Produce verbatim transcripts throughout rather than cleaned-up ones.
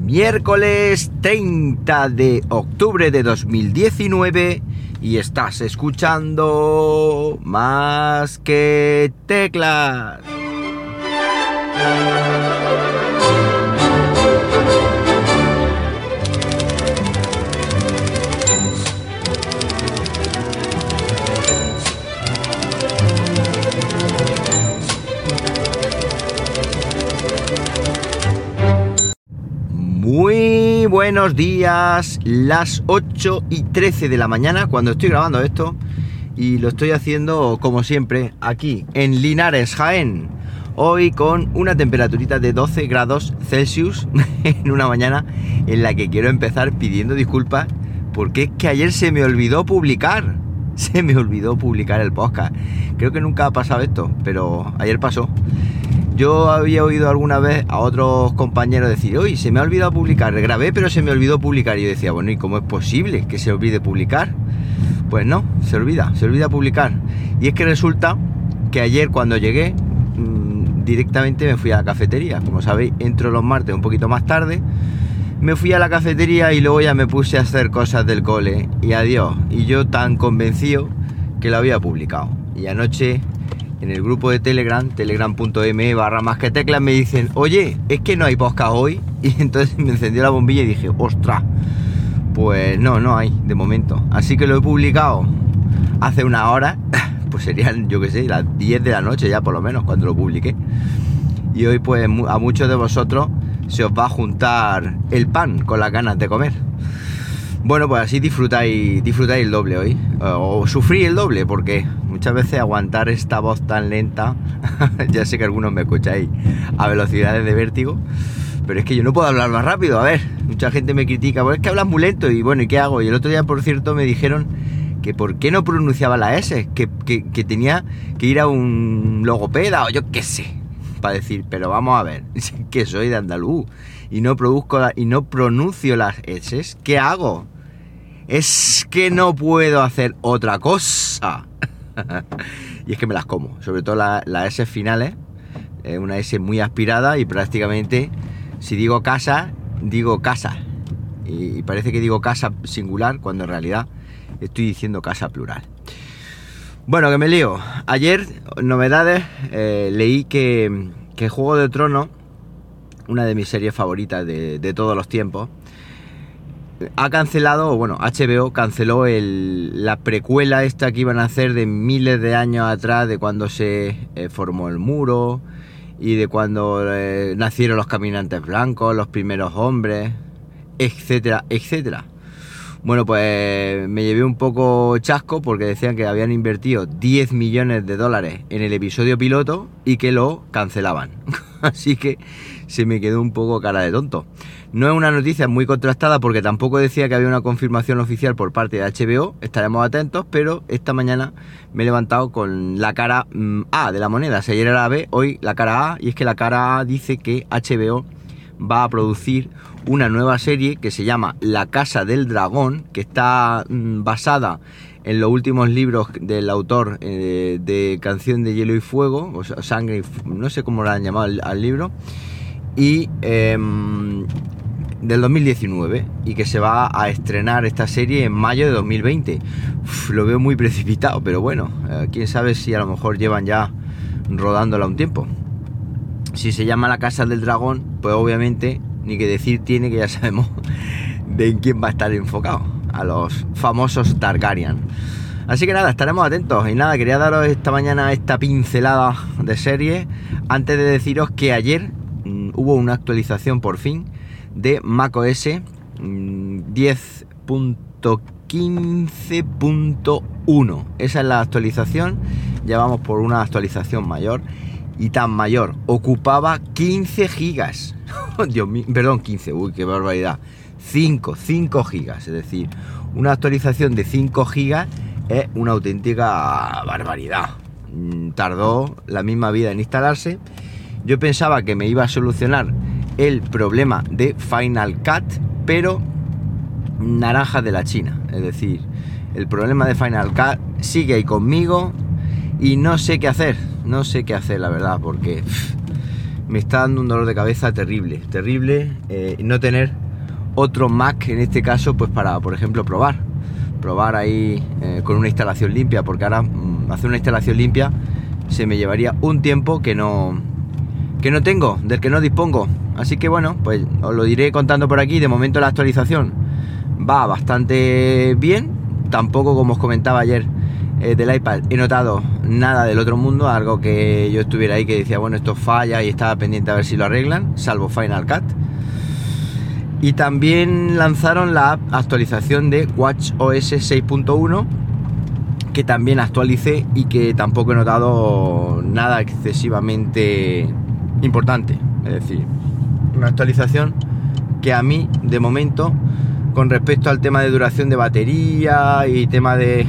Miércoles treinta de octubre de dos mil diecinueve y estás escuchando Más que Teclas. Muy buenos días, las ocho y trece de la mañana cuando estoy grabando esto y lo estoy haciendo como siempre aquí en Linares, Jaén. Hoy con una temperaturita de doce grados Celsius en una mañana en la que quiero empezar pidiendo disculpas porque es que ayer se me olvidó publicar, se me olvidó publicar el podcast. Creo que nunca ha pasado esto, pero ayer pasó. Yo había oído alguna vez a otros compañeros decir, uy, se me ha olvidado publicar, grabé pero se me olvidó publicar. Y yo decía, bueno, ¿y cómo es posible que se olvide publicar? Pues no, se olvida, se olvida publicar. Y es que resulta que ayer cuando llegué, mmm, directamente me fui a la cafetería. Como sabéis, entro los martes un poquito más tarde. Me fui a la cafetería y luego ya me puse a hacer cosas del cole. Y adiós. Y yo tan convencido que lo había publicado. Y anoche, en el grupo de Telegram, telegram.me barra más que teclas, me dicen, oye, es que no hay podcast hoy. Y entonces me encendió la bombilla y dije, ostras, pues no, no hay de momento. Así que lo he publicado hace una hora, pues serían, yo qué sé, las diez de la noche ya por lo menos cuando lo publiqué. Y hoy pues a muchos de vosotros se os va a juntar el pan con las ganas de comer. Bueno, pues así disfrutáis, disfrutáis el doble hoy, o sufrí el doble, porque muchas veces aguantar esta voz tan lenta, ya sé que algunos me escucháis a velocidades de vértigo, pero es que yo no puedo hablar más rápido. A ver, mucha gente me critica, pues es que hablas muy lento, y bueno, ¿y qué hago? Y el otro día, por cierto, me dijeron que por qué no pronunciaba la S, que, que, que tenía que ir a un logopeda, o yo qué sé, para decir, pero vamos a ver, que soy de andaluz, y no produzco la, y no pronuncio las S, ¿qué hago? Es que no puedo hacer otra cosa. Y es que me las como, sobre todo las la S finales, eh, una S muy aspirada y prácticamente, si digo casa, digo casa. Y, y parece que digo casa singular cuando en realidad estoy diciendo casa plural. Bueno, que me lío. Ayer, novedades, eh, leí que, que Juego de Tronos, una de mis series favoritas de, de todos los tiempos, ha cancelado, o bueno, H B O canceló el, la precuela esta que iban a hacer de miles de años atrás, de cuando se eh, formó el muro y de cuando eh, nacieron los caminantes blancos, los primeros hombres, etcétera, etcétera. Bueno, pues me llevé un poco chasco porque decían que habían invertido diez millones de dólares en el episodio piloto y que lo cancelaban. Así que se me quedó un poco cara de tonto. No es una noticia muy contrastada porque tampoco decía que había una confirmación oficial por parte de H B O. Estaremos atentos, pero esta mañana me he levantado con la cara mmm, A de la moneda. Si ayer era la B, hoy la cara A. Y es que la cara A dice que H B O va a producir una nueva serie que se llama La Casa del Dragón, que está mmm, basada en los últimos libros del autor eh, de Canción de Hielo y Fuego, o sea, Sangre y, no sé cómo lo han llamado al, al libro, y eh, del dos mil diecinueve, y que se va a estrenar esta serie en mayo de dos mil veinte. Uf, lo veo muy precipitado, pero bueno, eh, quién sabe si a lo mejor llevan ya rodándola un tiempo. Si se llama La Casa del Dragón, pues obviamente ni que decir tiene que ya sabemos de quién va a estar enfocado, a los famosos Targaryen. Así que nada, estaremos atentos. Y nada, quería daros esta mañana esta pincelada de serie antes de deciros que ayer mmm, hubo una actualización por fin de macOS mmm, diez punto quince punto uno. Esa es la actualización. Ya vamos por una actualización mayor. Y tan mayor, ocupaba quince gigas. Dios mío, perdón, quince, uy, qué barbaridad. cinco, cinco gigas, es decir, una actualización de cinco gigas es una auténtica barbaridad. Tardó la misma vida en instalarse. Yo pensaba que me iba a solucionar el problema de Final Cut, pero naranja de la China. Es decir, el problema de Final Cut sigue ahí conmigo y no sé qué hacer. No sé qué hacer, la verdad, porque pff, me está dando un dolor de cabeza terrible, terrible eh, no tener otro Mac en este caso, pues para, por ejemplo, probar, probar ahí eh, con una instalación limpia, porque ahora mmm, hacer una instalación limpia se me llevaría un tiempo que no, que no tengo, del que no dispongo. Así que bueno, pues os lo iré contando por aquí. De momento la actualización va bastante bien, tampoco, como os comentaba ayer, Eh, del iPad he notado nada del otro mundo, algo que yo estuviera ahí que decía, bueno, esto falla y estaba pendiente a ver si lo arreglan, salvo Final Cut. Y también lanzaron la actualización de WatchOS seis punto uno, que también actualicé y que tampoco he notado nada excesivamente importante. Es decir, una actualización que a mí, de momento, con respecto al tema de duración de batería y tema de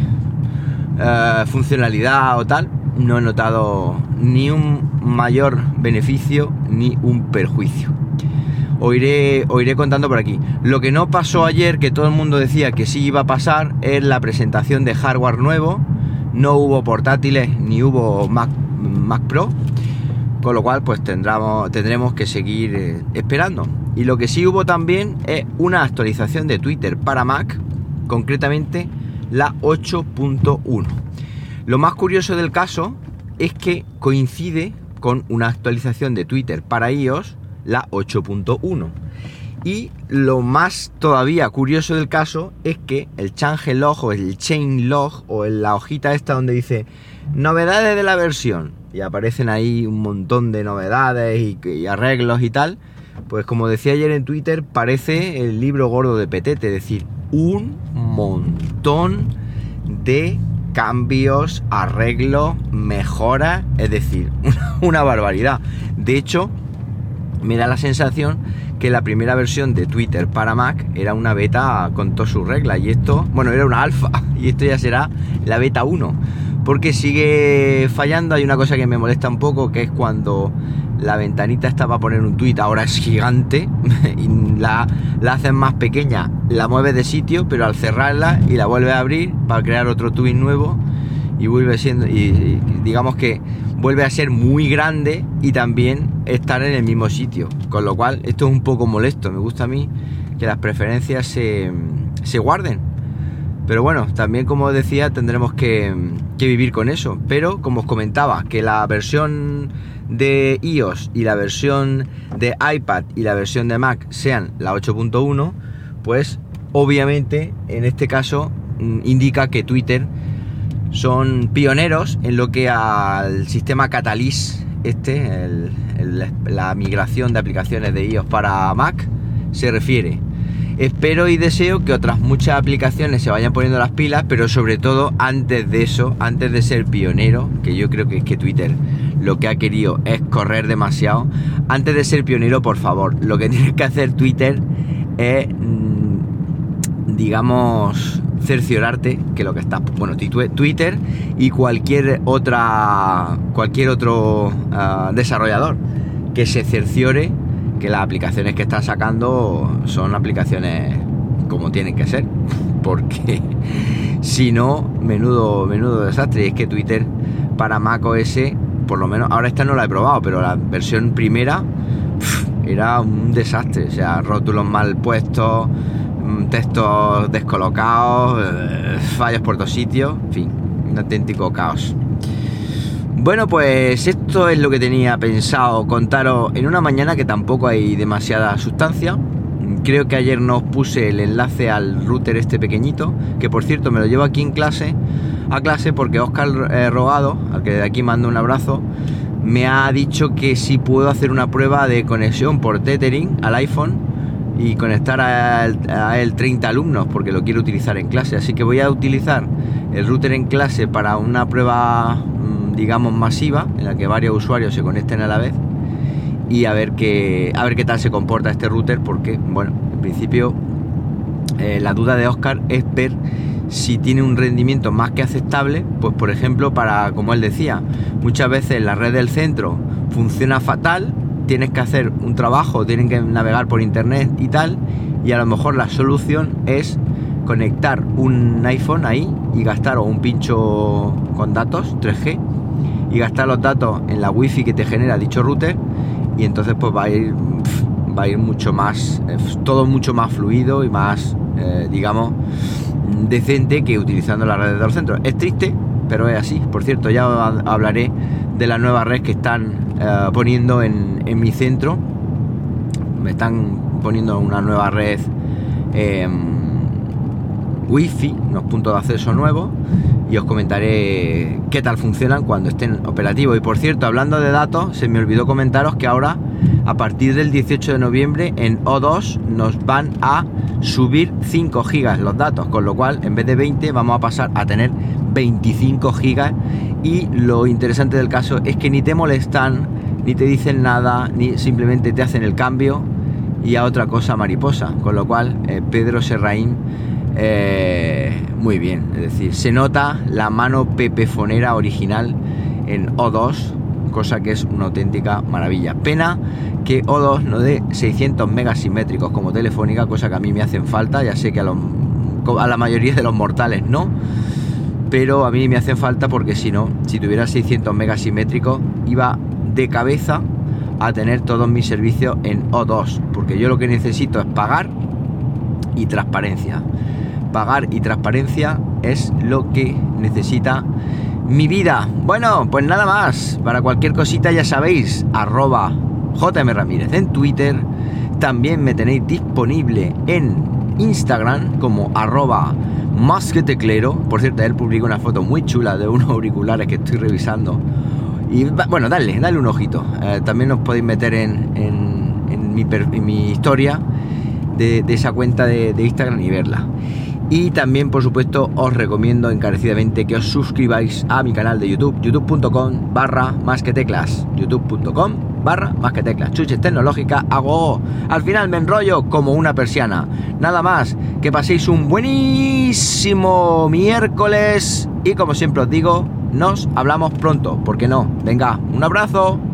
Uh, funcionalidad o tal, no he notado ni un mayor beneficio ni un perjuicio. Os iré, os iré contando por aquí. Lo que no pasó ayer, que todo el mundo decía que sí iba a pasar, es la presentación de hardware nuevo. No hubo portátiles ni hubo Mac, Mac Pro, con lo cual pues tendremos, tendremos que seguir eh, esperando. Y lo que sí hubo también es una actualización de Twitter para Mac, concretamente la ocho punto uno. Lo más curioso del caso es que coincide con una actualización de Twitter para iOS, la ocho punto uno. Y lo más todavía curioso del caso es que el changelog o el changelog o la hojita esta donde dice novedades de la versión y aparecen ahí un montón de novedades y, y arreglos y tal, pues como decía ayer en Twitter, parece el libro gordo de Petete, es decir, un montón de cambios, arreglos, mejoras, es decir, una, una barbaridad. De hecho, me da la sensación que la primera versión de Twitter para Mac era una beta con todas sus reglas, y esto, bueno, era una alfa, y esto ya será la beta uno, porque sigue fallando. Hay una cosa que me molesta un poco, que es cuando la ventanita está para poner un tweet, ahora es gigante, y la, la hacen más pequeña, la mueves de sitio, pero al cerrarla y la vuelves a abrir para crear otro tweet nuevo, y vuelve siendo, y, y digamos que vuelve a ser muy grande y también estar en el mismo sitio, con lo cual esto es un poco molesto. Me gusta a mí que las preferencias se, se guarden, pero bueno, también, como decía, tendremos que, que vivir con eso. Pero como os comentaba, que la versión de iOS y la versión de iPad y la versión de Mac sean la ocho punto uno, pues obviamente en este caso indica que Twitter son pioneros en lo que al sistema Catalyst, este, el, el, la migración de aplicaciones de iOS para Mac, se refiere. Espero y deseo que otras muchas aplicaciones se vayan poniendo las pilas, pero sobre todo antes de eso, antes de ser pionero, que yo creo que es que Twitter lo que ha querido es correr demasiado. Antes de ser pionero, por favor, lo que tiene que hacer Twitter es, digamos, cerciorarte que lo que está, bueno, Twitter y cualquier otra, cualquier otro uh, desarrollador, que se cerciore que las aplicaciones que está sacando son aplicaciones como tienen que ser, porque si no, menudo, menudo desastre. Y es que Twitter para macOS, por lo menos, ahora esta no la he probado, pero la versión primera pff, era un desastre. O sea, rótulos mal puestos, textos descolocados, eh, fallos por todos sitios, en fin, un auténtico caos. Bueno, pues esto es lo que tenía pensado contaros en una mañana que tampoco hay demasiada sustancia. Creo que ayer no os puse el enlace al router este pequeñito, que por cierto me lo llevo aquí en clase, a clase porque Óscar eh, Rogado, al que de aquí mando un abrazo, me ha dicho que si puedo hacer una prueba de conexión por Tethering al iPhone y conectar a él, a él treinta alumnos, porque lo quiero utilizar en clase. Así que voy a utilizar el router en clase para una prueba, digamos, masiva, en la que varios usuarios se conecten a la vez, y a ver qué, a ver qué tal se comporta este router, porque, bueno, en principio eh, la duda de Óscar es ver si tiene un rendimiento más que aceptable, pues por ejemplo, para, como él decía, muchas veces la red del centro funciona fatal, tienes que hacer un trabajo, tienen que navegar por internet y tal, y a lo mejor la solución es conectar un iPhone ahí y gastar, o un pincho con datos tres G, y gastar los datos en la wifi que te genera dicho router, y entonces pues va a ir va a ir mucho más, eh, todo mucho más fluido y más, eh, digamos, decente que utilizando la red de los centros. Es triste, pero es así. Por cierto, ya hablaré de la nueva red que están eh, poniendo en, en mi centro. Me están poniendo una nueva red eh, wifi, unos puntos de acceso nuevos, y os comentaré qué tal funcionan cuando estén operativos. Y por cierto, hablando de datos, se me olvidó comentaros que ahora, a partir del dieciocho de noviembre, en O dos nos van a subir cinco gigas los datos, con lo cual en vez de veinte vamos a pasar a tener veinticinco gigas. Y lo interesante del caso es que ni te molestan, ni te dicen nada, ni simplemente te hacen el cambio y a otra cosa mariposa, con lo cual eh, Pedro Serraín, eh, muy bien, es decir, se nota la mano pepefonera original en O dos, cosa que es una auténtica maravilla. Pena que O dos no dé seiscientos megas simétricos como Telefónica, cosa que a mí me hacen falta. Ya sé que a, los, a la mayoría de los mortales no, pero a mí me hacen falta, porque si no, si tuviera seiscientos megas simétricos, iba de cabeza a tener todos mis servicios en O dos, porque yo lo que necesito es pagar y transparencia. Pagar y transparencia es lo que necesita mi vida. Bueno, pues nada más. Para cualquier cosita ya sabéis, arroba J M Ramírez en Twitter. También me tenéis disponible en Instagram como arroba más que teclero. Por cierto, él publicó una foto muy chula de unos auriculares que estoy revisando. Y bueno, dale, dale un ojito. Eh, también os podéis meter en, en, en, mi, en mi historia de, de esa cuenta de, de Instagram y verla. Y también, por supuesto, os recomiendo encarecidamente que os suscribáis a mi canal de YouTube, youtube.com barra más que teclas, youtube.com barra más que teclas, chuches tecnológicas. Hago, al final me enrollo como una persiana. Nada más, que paséis un buenísimo miércoles y, como siempre os digo, nos hablamos pronto, ¿por qué no? Venga, un abrazo.